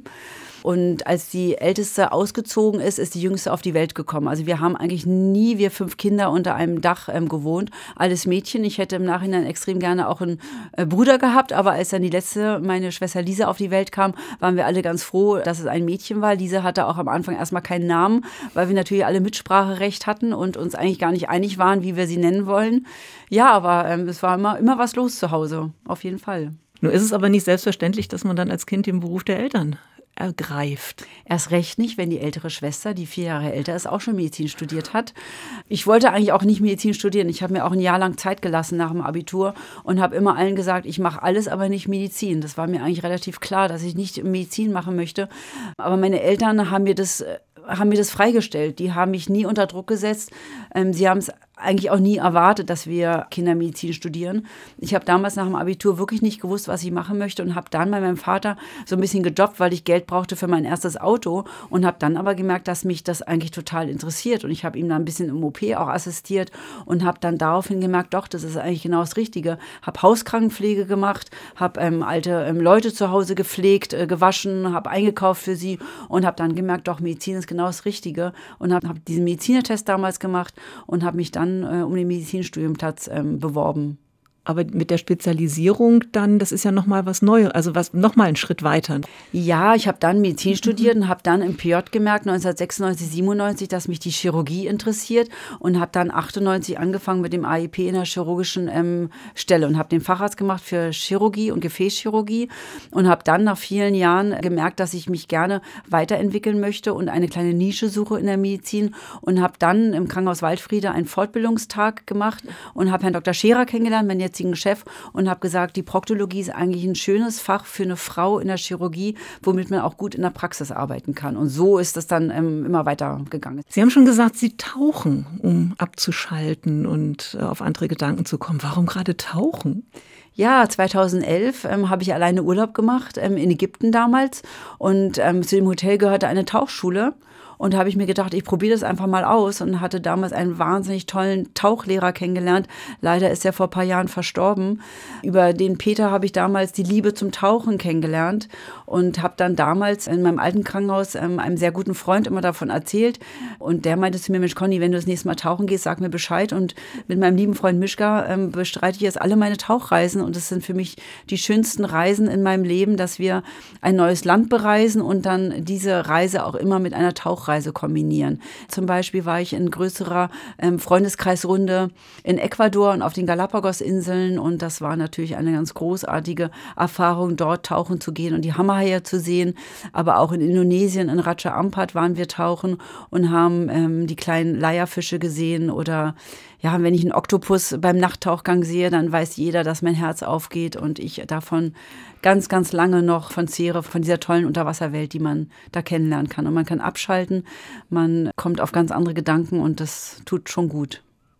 Und als die Älteste ausgezogen ist, ist die Jüngste auf die Welt gekommen. Also wir haben eigentlich nie, wir fünf Kinder unter einem Dach ähm, gewohnt. Alles Mädchen. Ich hätte im Nachhinein extrem gerne auch einen äh, Bruder gehabt. Aber als dann die letzte, meine Schwester Lisa, auf die Welt kam, waren wir alle ganz froh, dass es ein Mädchen war. Lisa hatte auch am Anfang erstmal keinen Namen, weil wir natürlich alle Mitspracherecht hatten und uns eigentlich gar nicht einig waren, wie wir sie nennen wollen. Ja, aber ähm, es war immer, immer was los zu Hause. Auf jeden Fall. Nun ist es aber nicht selbstverständlich, dass man dann als Kind den Beruf der Eltern ergreift. Erst recht nicht, wenn die ältere Schwester, die vier Jahre älter ist, auch schon Medizin studiert hat. Ich wollte eigentlich auch nicht Medizin studieren. Ich habe mir auch ein Jahr lang Zeit gelassen nach dem Abitur und habe immer allen gesagt, ich mache alles, aber nicht Medizin. Das war mir eigentlich relativ klar, dass ich nicht Medizin machen möchte. Aber meine Eltern haben mir das, haben mir das freigestellt. Die haben mich nie unter Druck gesetzt. Sie haben es eigentlich auch nie erwartet, dass wir Kindermedizin studieren. Ich habe damals nach dem Abitur wirklich nicht gewusst, was ich machen möchte und habe dann bei meinem Vater so ein bisschen gejobbt, weil ich Geld brauchte für mein erstes Auto und habe dann aber gemerkt, dass mich das eigentlich total interessiert und ich habe ihm dann ein bisschen im O P auch assistiert und habe dann daraufhin gemerkt, doch, das ist eigentlich genau das Richtige. Habe Hauskrankenpflege gemacht, habe ähm, alte ähm, Leute zu Hause gepflegt, äh, gewaschen, habe eingekauft für sie und habe dann gemerkt, doch, Medizin ist genau das Richtige und habe hab diesen Medizinertest damals gemacht und habe mich dann um den Medizinstudienplatz ähm, beworben. Aber mit der Spezialisierung dann, das ist ja nochmal was Neues, also was nochmal einen Schritt weiter. Ja, ich habe dann Medizin studiert und habe dann im P J gemerkt, neunzehnhundertsechsundneunzig, siebenundneunzig, dass mich die Chirurgie interessiert und habe dann achtundneunzig angefangen mit dem A I P in der chirurgischen ähm, Stelle und habe den Facharzt gemacht für Chirurgie und Gefäßchirurgie und habe dann nach vielen Jahren gemerkt, dass ich mich gerne weiterentwickeln möchte und eine kleine Nische suche in der Medizin und habe dann im Krankenhaus Waldfriede einen Fortbildungstag gemacht und habe Herrn Doktor Scherer kennengelernt, mein jetzigen Chef, und habe gesagt, die Proktologie ist eigentlich ein schönes Fach für eine Frau in der Chirurgie, womit man auch gut in der Praxis arbeiten kann. Und so ist es dann ähm, immer weiter gegangen. Sie haben schon gesagt, Sie tauchen, um abzuschalten und äh, auf andere Gedanken zu kommen. Warum gerade tauchen? Ja, zweitausendelf ähm, habe ich alleine Urlaub gemacht, ähm, in Ägypten damals. Und ähm, zu dem Hotel gehörte eine Tauchschule. Und da habe ich mir gedacht, ich probiere das einfach mal aus und hatte damals einen wahnsinnig tollen Tauchlehrer kennengelernt. Leider ist er vor ein paar Jahren verstorben. Über den Peter habe ich damals die Liebe zum Tauchen kennengelernt und habe dann damals in meinem alten Krankenhaus ähm, einem sehr guten Freund immer davon erzählt. Und der meinte zu mir, Mensch Conny, wenn du das nächste Mal tauchen gehst, sag mir Bescheid. Und mit meinem lieben Freund Mischka ähm, bestreite ich jetzt alle meine Tauchreisen. Und das sind für mich die schönsten Reisen in meinem Leben, dass wir ein neues Land bereisen und dann diese Reise auch immer mit einer Tauchreise Reise kombinieren. Zum Beispiel war ich in größerer ähm, Freundeskreisrunde in Ecuador und auf den Galapagos-Inseln und das war natürlich eine ganz großartige Erfahrung, dort tauchen zu gehen und die Hammerhaie zu sehen. Aber auch in Indonesien, in Raja Ampat waren wir tauchen und haben ähm, die kleinen Leierfische gesehen oder ja, wenn ich einen Oktopus beim Nachttauchgang sehe, dann weiß jeder, dass mein Herz aufgeht und ich davon ganz, ganz lange noch von zehre, von dieser tollen Unterwasserwelt, die man da kennenlernen kann. Und man kann abschalten, man kommt auf ganz andere Gedanken und das tut schon gut.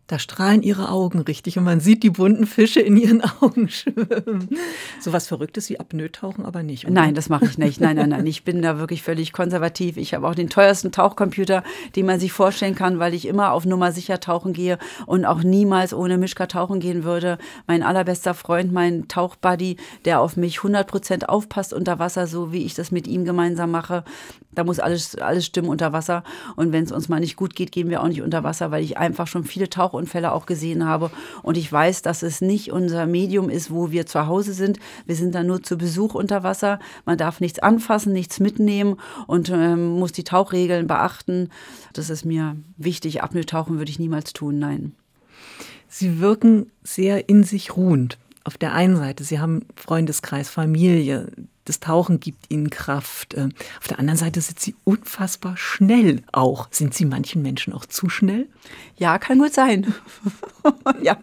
Da strahlen ihre Augen richtig und man sieht die bunten Fische in ihren Augen schwimmen. So was Verrücktes wie Apnoe-Tauchen aber nicht, oder? Nein, das mache ich nicht. Nein, nein, nein. Ich bin da wirklich völlig konservativ. Ich habe auch den teuersten Tauchcomputer, den man sich vorstellen kann, weil ich immer auf Nummer sicher tauchen gehe und auch niemals ohne Mischka tauchen gehen würde. Mein allerbester Freund, mein Tauchbuddy, der auf mich hundert Prozent aufpasst unter Wasser, so wie ich das mit ihm gemeinsam mache. Da muss alles, alles stimmen unter Wasser. Und wenn es uns mal nicht gut geht, gehen wir auch nicht unter Wasser, weil ich einfach schon viele Tauchunfälle auch gesehen habe. Und ich weiß, dass es nicht unser Medium ist, wo wir zu Hause sind. Wir sind da nur zu Besuch unter Wasser. Man darf nichts anfassen, nichts mitnehmen und ähm, muss die Tauchregeln beachten. Das ist mir wichtig. Apnoe-Tauchen würde ich niemals tun, nein. Sie wirken sehr in sich ruhend. Auf der einen Seite, Sie haben Freundeskreis, Familie, das Tauchen gibt Ihnen Kraft. Auf der anderen Seite sind Sie unfassbar schnell auch. Sind Sie manchen Menschen auch zu schnell? Ja, kann gut sein. Ja.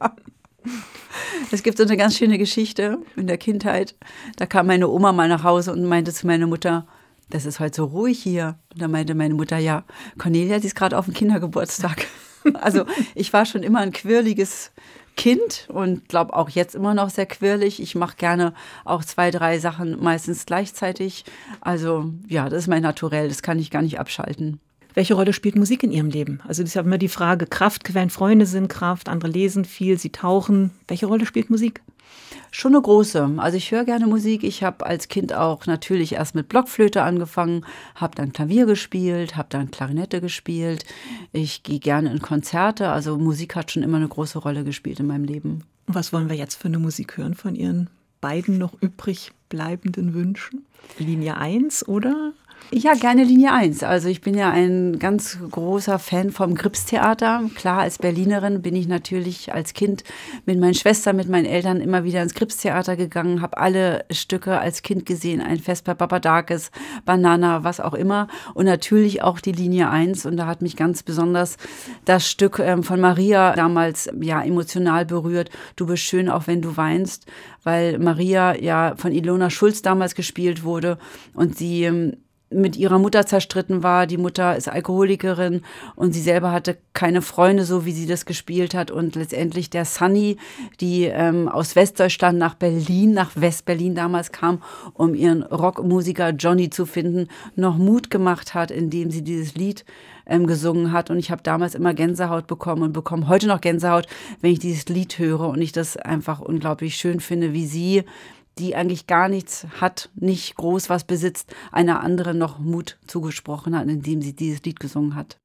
Es gibt so eine ganz schöne Geschichte in der Kindheit. Da kam meine Oma mal nach Hause und meinte zu meiner Mutter, das ist heute so ruhig hier. Und da meinte meine Mutter, ja, Cornelia, die ist gerade auf dem Kindergeburtstag. Also ich war schon immer ein quirliges Kind und glaube auch jetzt immer noch sehr quirlig. Ich mache gerne auch zwei, drei Sachen meistens gleichzeitig. Also ja, das ist mein Naturell, das kann ich gar nicht abschalten. Welche Rolle spielt Musik in Ihrem Leben? Also das ist ja immer die Frage, Kraftquellen, Freunde sind Kraft, andere lesen viel, Sie tauchen. Welche Rolle spielt Musik? Schon eine große. Also ich höre gerne Musik. Ich habe als Kind auch natürlich erst mit Blockflöte angefangen, habe dann Klavier gespielt, habe dann Klarinette gespielt. Ich gehe gerne in Konzerte. Also Musik hat schon immer eine große Rolle gespielt in meinem Leben. Was wollen wir jetzt für eine Musik hören von Ihren beiden noch übrig bleibenden Wünschen? Linie eins oder? Ja, gerne Linie eins. Also ich bin ja ein ganz großer Fan vom Gripstheater. Klar, als Berlinerin bin ich natürlich als Kind mit meinen Schwestern, mit meinen Eltern immer wieder ins Gripstheater gegangen, habe alle Stücke als Kind gesehen, ein Fest bei Papadakis, Banana, was auch immer. Und natürlich auch die Linie eins. Und da hat mich ganz besonders das Stück ähm, von Maria damals ja emotional berührt. Du bist schön, auch wenn du weinst, weil Maria ja von Ilona Schulz damals gespielt wurde und sie ähm, mit ihrer Mutter zerstritten war. Die Mutter ist Alkoholikerin und sie selber hatte keine Freunde, so wie sie das gespielt hat. Und letztendlich der Sunny, die ähm, aus Westdeutschland nach Berlin, nach Westberlin damals kam, um ihren Rockmusiker Johnny zu finden, noch Mut gemacht hat, indem sie dieses Lied ähm, gesungen hat. Und ich habe damals immer Gänsehaut bekommen und bekomme heute noch Gänsehaut, wenn ich dieses Lied höre. Und ich das einfach unglaublich schön finde, wie sie, die eigentlich gar nichts hat, nicht groß was besitzt, einer anderen noch Mut zugesprochen hat, indem sie dieses Lied gesungen hat.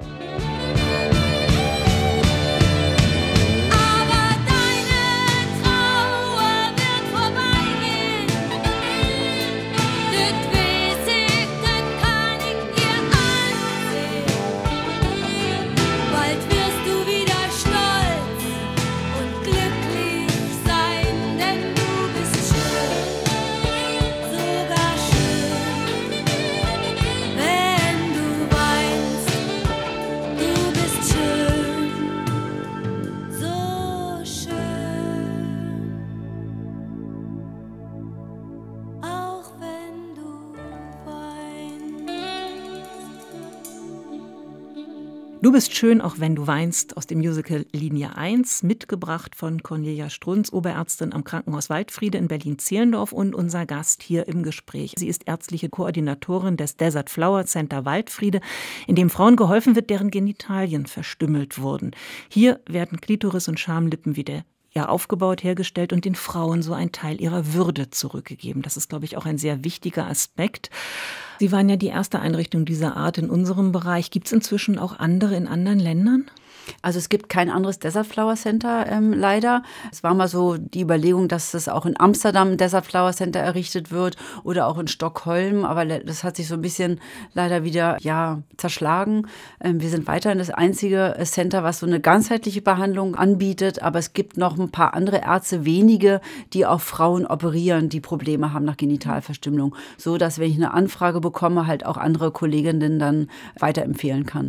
Du bist schön, auch wenn du weinst, aus dem Musical Linie eins, mitgebracht von Cornelia Strunz, Oberärztin am Krankenhaus Waldfriede in Berlin-Zehlendorf und unser Gast hier im Gespräch. Sie ist ärztliche Koordinatorin des Desert Flower Center Waldfriede, in dem Frauen geholfen wird, deren Genitalien verstümmelt wurden. Hier werden Klitoris und Schamlippen wieder ja aufgebaut, hergestellt und den Frauen so ein Teil ihrer Würde zurückgegeben. Das ist, glaube ich, auch ein sehr wichtiger Aspekt. Sie waren ja die erste Einrichtung dieser Art in unserem Bereich. Gibt es inzwischen auch andere in anderen Ländern? Also es gibt kein anderes Desert Flower Center ähm, leider. Es war mal so die Überlegung, dass es auch in Amsterdam ein Desert Flower Center errichtet wird oder auch in Stockholm, aber das hat sich so ein bisschen leider wieder ja zerschlagen. Ähm, wir sind weiterhin das einzige Center, was so eine ganzheitliche Behandlung anbietet, aber es gibt noch ein paar andere Ärzte, wenige, die auch Frauen operieren, die Probleme haben nach Genitalverstümmelung, so dass, wenn ich eine Anfrage bekomme, halt auch andere Kolleginnen dann weiterempfehlen kann.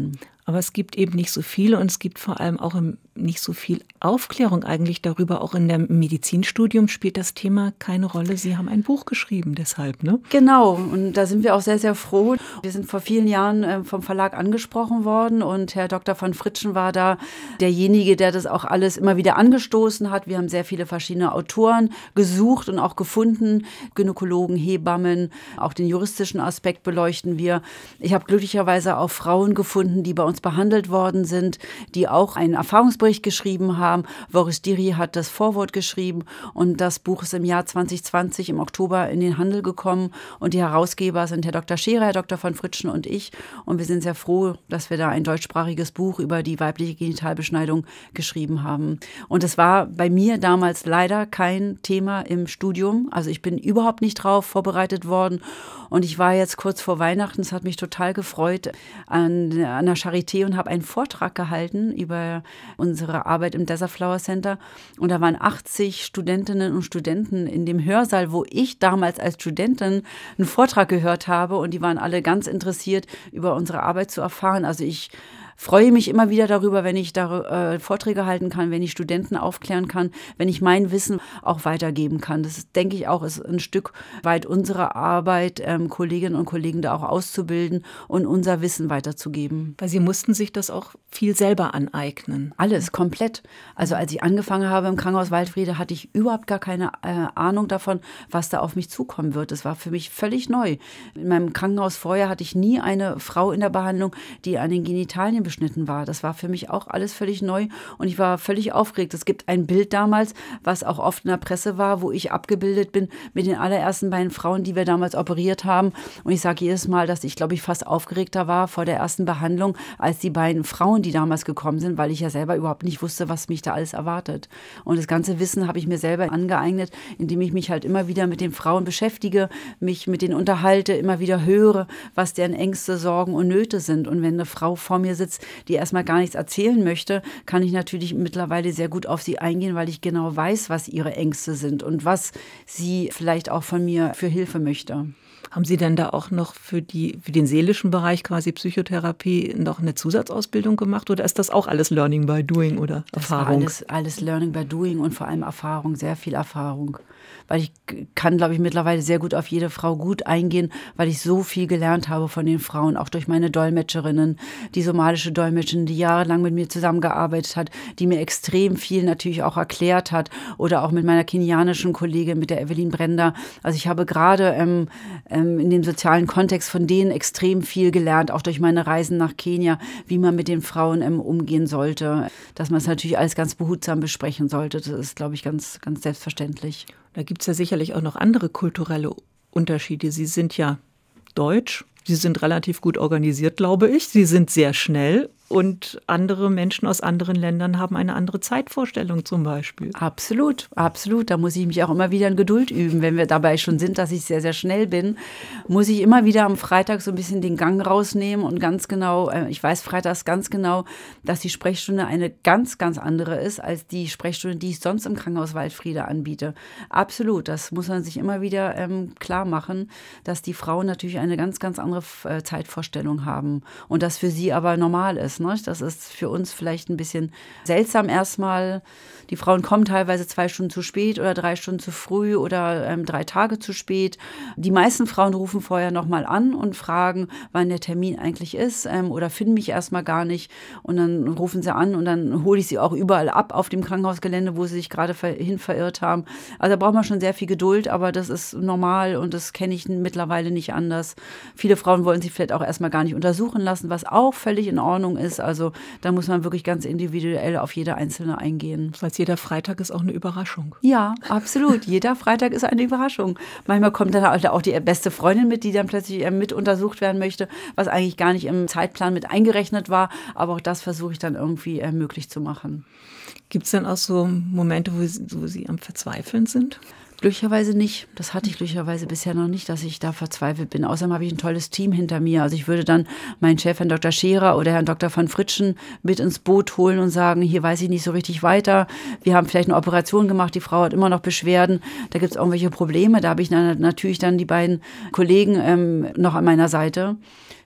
Aber es gibt eben nicht so viele und es gibt vor allem auch nicht so viel Aufklärung eigentlich darüber. Auch in dem Medizinstudium spielt das Thema keine Rolle. Sie haben ein Buch geschrieben deshalb, ne? Genau, und da sind wir auch sehr, sehr froh. Wir sind vor vielen Jahren vom Verlag angesprochen worden und Herr Doktor von Fritschen war da derjenige, der das auch alles immer wieder angestoßen hat. Wir haben sehr viele verschiedene Autoren gesucht und auch gefunden, Gynäkologen, Hebammen, auch den juristischen Aspekt beleuchten wir. Ich habe glücklicherweise auch Frauen gefunden, die bei uns behandelt worden sind, die auch einen Erfahrungsbericht geschrieben haben. Boris Diri hat das Vorwort geschrieben und das Buch ist im Jahr zwanzig zwanzig im Oktober in den Handel gekommen und die Herausgeber sind Herr Doktor Scherer, Herr Doktor von Fritschen und ich und wir sind sehr froh, dass wir da ein deutschsprachiges Buch über die weibliche Genitalbeschneidung geschrieben haben. Und es war bei mir damals leider kein Thema im Studium, also ich bin überhaupt nicht drauf vorbereitet worden und ich war jetzt kurz vor Weihnachten, es hat mich total gefreut, an, an der Charité und habe einen Vortrag gehalten über unsere Arbeit im Desert Flower Center. Und da waren achtzig Studentinnen und Studenten in dem Hörsaal, wo ich damals als Studentin einen Vortrag gehört habe. Und die waren alle ganz interessiert, über unsere Arbeit zu erfahren. Also ich freue mich immer wieder darüber, wenn ich da äh, Vorträge halten kann, wenn ich Studenten aufklären kann, wenn ich mein Wissen auch weitergeben kann. Das ist, denke ich auch, ist ein Stück weit unsere Arbeit, ähm, Kolleginnen und Kollegen da auch auszubilden und unser Wissen weiterzugeben. Weil Sie mussten sich das auch viel selber aneignen. Alles, komplett. Also als ich angefangen habe im Krankenhaus Waldfriede, hatte ich überhaupt gar keine äh, Ahnung davon, was da auf mich zukommen wird. Das war für mich völlig neu. In meinem Krankenhaus vorher hatte ich nie eine Frau in der Behandlung, die an den Genitalien beschnitten war. Das war für mich auch alles völlig neu und ich war völlig aufgeregt. Es gibt ein Bild damals, was auch oft in der Presse war, wo ich abgebildet bin mit den allerersten beiden Frauen, die wir damals operiert haben. Und ich sage jedes Mal, dass ich, glaube ich, fast aufgeregter war vor der ersten Behandlung als die beiden Frauen, die damals gekommen sind, weil ich ja selber überhaupt nicht wusste, was mich da alles erwartet. Und das ganze Wissen habe ich mir selber angeeignet, indem ich mich halt immer wieder mit den Frauen beschäftige, mich mit denen unterhalte, immer wieder höre, was deren Ängste, Sorgen und Nöte sind. Und wenn eine Frau vor mir sitzt, die erstmal gar nichts erzählen möchte, kann ich natürlich mittlerweile sehr gut auf sie eingehen, weil ich genau weiß, was ihre Ängste sind und was sie vielleicht auch von mir für Hilfe möchte. Haben Sie denn da auch noch für, die, für den seelischen Bereich quasi Psychotherapie noch eine Zusatzausbildung gemacht oder ist das auch alles Learning by Doing oder Erfahrung? Das war alles, alles Learning by Doing und vor allem Erfahrung, sehr viel Erfahrung. Weil ich kann, glaube ich, mittlerweile sehr gut auf jede Frau gut eingehen, weil ich so viel gelernt habe von den Frauen, auch durch meine Dolmetscherinnen, die somalische Dolmetscherin, die jahrelang mit mir zusammengearbeitet hat, die mir extrem viel natürlich auch erklärt hat oder auch mit meiner kenianischen Kollegin, mit der Evelyn Brender. Also ich habe gerade ähm, ähm, in dem sozialen Kontext von denen extrem viel gelernt, auch durch meine Reisen nach Kenia, wie man mit den Frauen ähm, umgehen sollte, dass man es natürlich alles ganz behutsam besprechen sollte. Das ist, glaube ich, ganz, ganz selbstverständlich. Da gibt es ja sicherlich auch noch andere kulturelle Unterschiede. Sie sind ja deutsch, Sie sind relativ gut organisiert, glaube ich. Sie sind sehr schnell und andere Menschen aus anderen Ländern haben eine andere Zeitvorstellung zum Beispiel. Absolut, absolut. Da muss ich mich auch immer wieder in Geduld üben. Wenn wir dabei schon sind, dass ich sehr, sehr schnell bin, muss ich immer wieder am Freitag so ein bisschen den Gang rausnehmen und ganz genau, ich weiß freitags ganz genau, dass die Sprechstunde eine ganz, ganz andere ist als die Sprechstunde, die ich sonst im Krankenhaus Waldfriede anbiete. Absolut, das muss man sich immer wieder ähm, klar machen, dass die Frauen natürlich eine ganz, ganz andere äh, Zeitvorstellung haben und das für sie aber normal ist. Das ist für uns vielleicht ein bisschen seltsam erstmal. Die Frauen kommen teilweise zwei Stunden zu spät oder drei Stunden zu früh oder ähm, drei Tage zu spät. Die meisten Frauen rufen vorher nochmal an und fragen, wann der Termin eigentlich ist ähm, oder finden mich erstmal gar nicht. Und dann rufen sie an und dann hole ich sie auch überall ab auf dem Krankenhausgelände, wo sie sich gerade ver- hin verirrt haben. Also da braucht man schon sehr viel Geduld, aber das ist normal und das kenne ich mittlerweile nicht anders. Viele Frauen wollen sich vielleicht auch erstmal gar nicht untersuchen lassen, was auch völlig in Ordnung ist. Also da muss man wirklich ganz individuell auf jede Einzelne eingehen. Das heißt, jeder Freitag ist auch eine Überraschung. Ja, absolut. Jeder Freitag ist eine Überraschung. Manchmal kommt dann halt auch die beste Freundin mit, die dann plötzlich mit untersucht werden möchte, was eigentlich gar nicht im Zeitplan mit eingerechnet war. Aber auch das versuche ich dann irgendwie möglich zu machen. Gibt es dann auch so Momente, wo Sie, wo Sie am Verzweifeln sind? Glücklicherweise nicht. Das hatte ich glücklicherweise bisher noch nicht, dass ich da verzweifelt bin. Außerdem habe ich ein tolles Team hinter mir. Also ich würde dann meinen Chef, Herrn Doktor Scherer oder Herrn Doktor von Fritschen mit ins Boot holen und sagen, hier weiß ich nicht so richtig weiter. Wir haben vielleicht eine Operation gemacht, die Frau hat immer noch Beschwerden. Da gibt es irgendwelche Probleme. Da habe ich dann natürlich dann die beiden Kollegen ähm, noch an meiner Seite,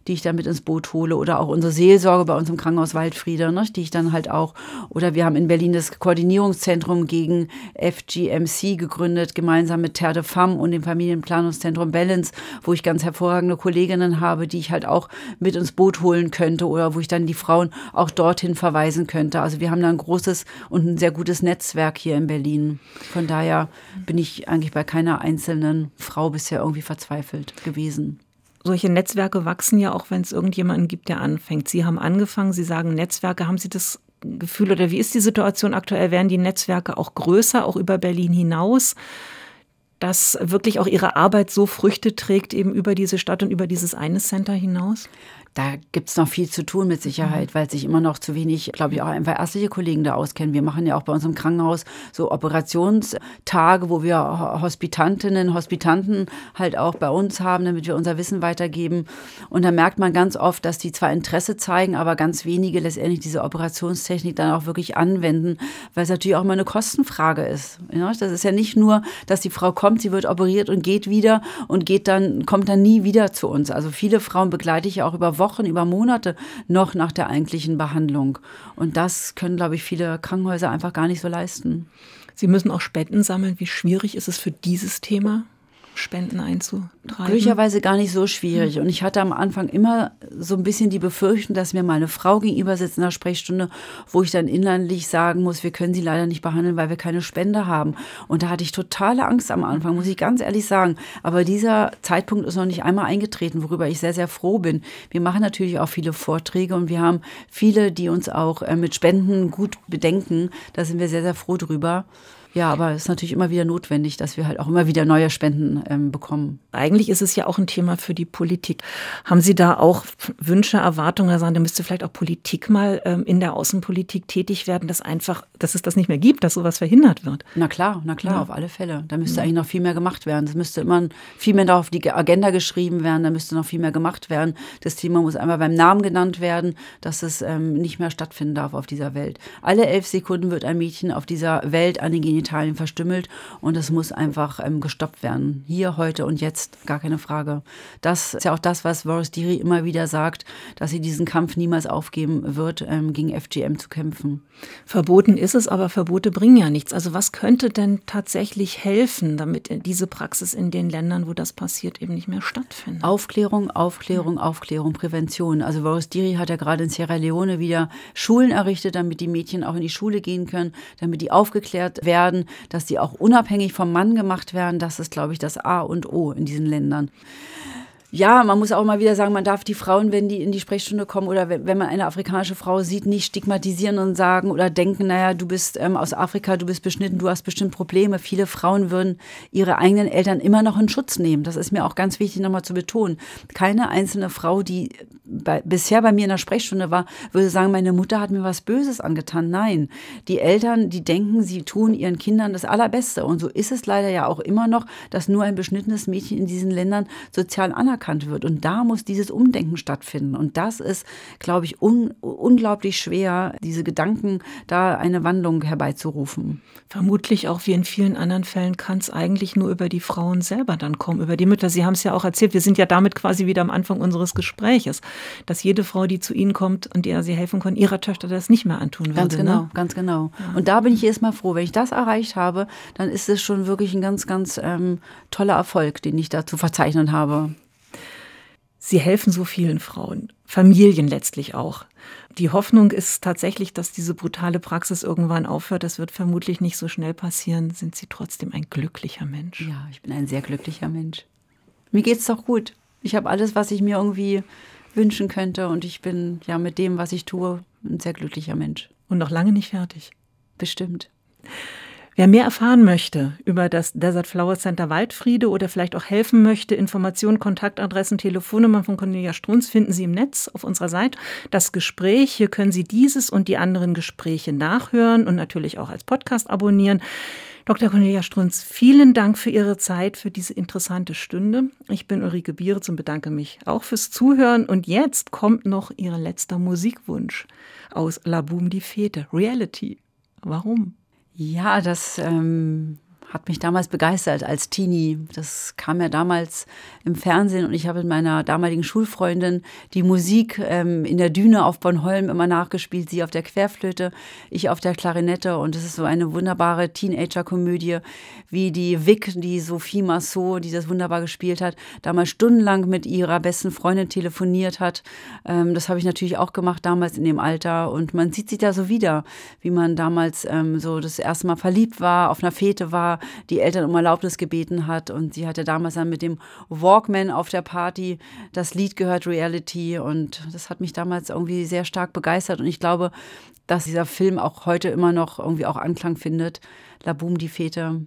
die ich dann mit ins Boot hole oder auch unsere Seelsorge bei uns im Krankenhaus Waldfriede, ne, die ich dann halt auch, oder wir haben in Berlin das Koordinierungszentrum gegen F G M C gegründet, gemeinsam mit Terre de Femme und dem Familienplanungszentrum Balance, wo ich ganz hervorragende Kolleginnen habe, die ich halt auch mit ins Boot holen könnte oder wo ich dann die Frauen auch dorthin verweisen könnte. Also wir haben da ein großes und ein sehr gutes Netzwerk hier in Berlin. Von daher bin ich eigentlich bei keiner einzelnen Frau bisher irgendwie verzweifelt gewesen. Solche Netzwerke wachsen ja auch, wenn es irgendjemanden gibt, der anfängt. Sie haben angefangen, Sie sagen Netzwerke. Haben Sie das Gefühl oder wie ist die Situation aktuell? Werden die Netzwerke auch größer, auch über Berlin hinaus, dass wirklich auch Ihre Arbeit so Früchte trägt, eben über diese Stadt und über dieses eine Center hinaus? Da gibt es noch viel zu tun mit Sicherheit, weil sich immer noch zu wenig, glaube ich, auch einfach ärztliche Kollegen da auskennen. Wir machen ja auch bei uns im Krankenhaus so Operationstage, wo wir Hospitantinnen, Hospitanten halt auch bei uns haben, damit wir unser Wissen weitergeben. Und da merkt man ganz oft, dass die zwar Interesse zeigen, aber ganz wenige letztendlich diese Operationstechnik dann auch wirklich anwenden, weil es natürlich auch immer eine Kostenfrage ist. Das ist ja nicht nur, dass die Frau kommt, sie wird operiert und geht wieder und geht dann, kommt dann nie wieder zu uns. Also viele Frauen begleite ich ja auch über Wochen, über Monate noch nach der eigentlichen Behandlung. Und das können, glaube ich, viele Krankenhäuser einfach gar nicht so leisten. Sie müssen auch Spenden sammeln. Wie schwierig ist es für dieses Thema, Spenden einzutreiben? Glücklicherweise gar nicht so schwierig. Und ich hatte am Anfang immer so ein bisschen die Befürchtung, dass mir mal eine Frau gegenüber sitzt in der Sprechstunde, wo ich dann innerlich sagen muss, wir können sie leider nicht behandeln, weil wir keine Spende haben. Und da hatte ich totale Angst am Anfang, muss ich ganz ehrlich sagen. Aber dieser Zeitpunkt ist noch nicht einmal eingetreten, worüber ich sehr, sehr froh bin. Wir machen natürlich auch viele Vorträge und wir haben viele, die uns auch mit Spenden gut bedenken. Da sind wir sehr, sehr froh drüber. Ja, aber es ist natürlich immer wieder notwendig, dass wir halt auch immer wieder neue Spenden ähm, bekommen. Eigentlich ist es ja auch ein Thema für die Politik. Haben Sie da auch Wünsche, Erwartungen? Sagen, da müsste vielleicht auch Politik mal ähm, in der Außenpolitik tätig werden, dass einfach, dass es das nicht mehr gibt, dass sowas verhindert wird? Na klar, na klar, ja. Auf alle Fälle. Da müsste ja. eigentlich noch viel mehr gemacht werden. Es müsste immer viel mehr auf die Agenda geschrieben werden. Da müsste noch viel mehr gemacht werden. Das Thema muss einmal beim Namen genannt werden, dass es ähm, nicht mehr stattfinden darf auf dieser Welt. Alle elf Sekunden wird ein Mädchen auf dieser Welt an den Genitalien verstümmelt und es muss einfach ähm, gestoppt werden. Hier, heute und jetzt, gar keine Frage. Das ist ja auch das, was Boris Diry immer wieder sagt, dass sie diesen Kampf niemals aufgeben wird, ähm, gegen F G M zu kämpfen. Verboten ist es, aber Verbote bringen ja nichts. Also was könnte denn tatsächlich helfen, damit diese Praxis in den Ländern, wo das passiert, eben nicht mehr stattfindet? Aufklärung, Aufklärung, Aufklärung, Prävention. Also Boris Diry hat ja gerade in Sierra Leone wieder Schulen errichtet, damit die Mädchen auch in die Schule gehen können, damit die aufgeklärt werden, dass die auch unabhängig vom Mann gemacht werden. Das ist, glaube ich, das A und O in diesen Ländern. Ja, man muss auch mal wieder sagen, man darf die Frauen, wenn die in die Sprechstunde kommen oder wenn man eine afrikanische Frau sieht, nicht stigmatisieren und sagen oder denken, naja, du bist ähm, aus Afrika, du bist beschnitten, du hast bestimmt Probleme. Viele Frauen würden ihre eigenen Eltern immer noch in Schutz nehmen. Das ist mir auch ganz wichtig nochmal zu betonen. Keine einzelne Frau, die bei, bisher bei mir in der Sprechstunde war, würde sagen, meine Mutter hat mir was Böses angetan. Nein, die Eltern, die denken, sie tun ihren Kindern das Allerbeste. Und so ist es leider ja auch immer noch, dass nur ein beschnittenes Mädchen in diesen Ländern sozial anerkannt wird. Und da muss dieses Umdenken stattfinden. Und das ist, glaube ich, un- unglaublich schwer, diese Gedanken, da eine Wandlung herbeizurufen. Vermutlich auch wie in vielen anderen Fällen kann es eigentlich nur über die Frauen selber dann kommen, über die Mütter. Sie haben es ja auch erzählt, wir sind ja damit quasi wieder am Anfang unseres Gespräches, dass jede Frau, die zu Ihnen kommt und der Sie helfen können, ihrer Töchter das nicht mehr antun würde. Ganz genau, ne? ganz genau. Ja. Und da bin ich erstmal froh. Wenn ich das erreicht habe, dann ist es schon wirklich ein ganz, ganz ähm, toller Erfolg, den ich da zu verzeichnen habe. Sie helfen so vielen Frauen, Familien letztlich auch. Die Hoffnung ist tatsächlich, dass diese brutale Praxis irgendwann aufhört. Das wird vermutlich nicht so schnell passieren. Sind Sie trotzdem ein glücklicher Mensch? Ja, ich bin ein sehr glücklicher Mensch. Mir geht's doch gut. Ich habe alles, was ich mir irgendwie wünschen könnte. Und ich bin ja mit dem, was ich tue, ein sehr glücklicher Mensch. Und noch lange nicht fertig? Bestimmt. Wer mehr erfahren möchte über das Desert Flower Center Waldfriede oder vielleicht auch helfen möchte, Informationen, Kontaktadressen, Telefonnummern von Cornelia Strunz finden Sie im Netz auf unserer Seite. Das Gespräch, hier können Sie dieses und die anderen Gespräche nachhören und natürlich auch als Podcast abonnieren. Doktor Cornelia Strunz, vielen Dank für Ihre Zeit, für diese interessante Stunde. Ich bin Ulrike Bieritz und bedanke mich auch fürs Zuhören. Und jetzt kommt noch Ihr letzter Musikwunsch aus La Boum die Fete, Reality. Warum? Ja, das ähm, hat mich damals begeistert als Teenie. Das kam ja damals im Fernsehen und ich habe mit meiner damaligen Schulfreundin die Musik ähm, in der Düne auf Bornholm immer nachgespielt. Sie auf der Querflöte, ich auf der Klarinette. Und es ist so eine wunderbare Teenager-Komödie, wie die Vic, die Sophie Marceau, die das wunderbar gespielt hat, damals stundenlang mit ihrer besten Freundin telefoniert hat. Ähm, das habe ich natürlich auch gemacht damals in dem Alter. Und man sieht sich da so wieder, wie man damals ähm, so das erste Mal verliebt war, auf einer Fete war, die Eltern um Erlaubnis gebeten hat. Und sie hatte damals dann mit dem Walkman auf der Party das Lied gehört, Reality. Und das hat mich damals irgendwie sehr stark begeistert. Und ich glaube, dass dieser Film auch heute immer noch irgendwie auch Anklang findet. La Boum, die Fete.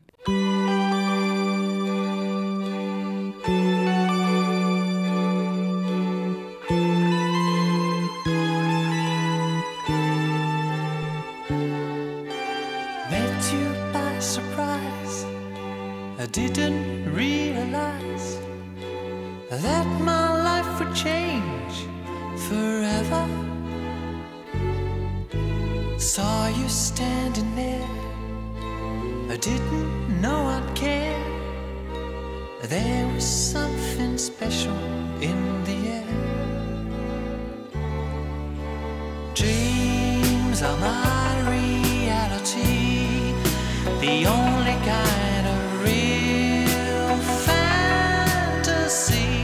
I didn't realize that my life would change forever. Saw you standing there, I didn't know I'd care. There was something special in the air. Dreams are my reality, the only kind of real fantasy.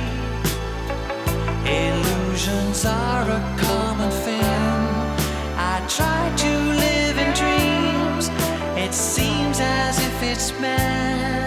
Illusions are a common thing. I try to live in dreams. It seems as if it's meant